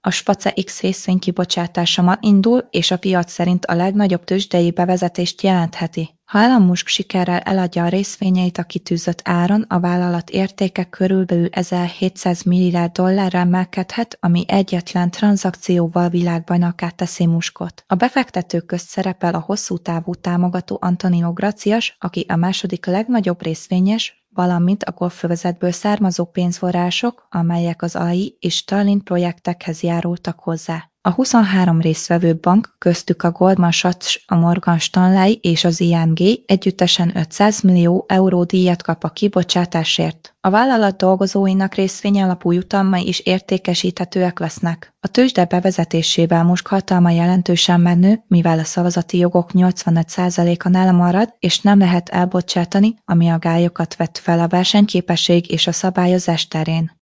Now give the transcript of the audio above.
A SPACE X részvény kibocsátása ma indul, és a piac szerint a legnagyobb tőzsdei bevezetést jelentheti. Ha Elon Musk sikerrel eladja a részvényeit a kitűzött áron, a vállalat értéke körülbelül 1700 milliárd dollárra emelkedhet, ami egyetlen tranzakcióval világbajnokká teszi Muskot. A befektetők közt szerepel a hosszú távú támogató Antonio Gracias, aki a második legnagyobb részvényes, valamint a golfövezetből származó pénzforrások, amelyek az AI és Starlink projektekhez járultak hozzá. A 23 résztvevő bank, köztük a Goldman Sachs, a Morgan Stanley és az ING együttesen 500 millió euró díjat kap a kibocsátásért. A vállalat dolgozóinak részvényalapú jutalmai is értékesíthetőek lesznek. A tőzsde bevezetésével Musk hatalma jelentősen megnő, mivel a szavazati jogok 85%-a nála marad, és nem lehet elbocsátani, ami aggályokat vett fel a versenyképesség és a szabályozás terén.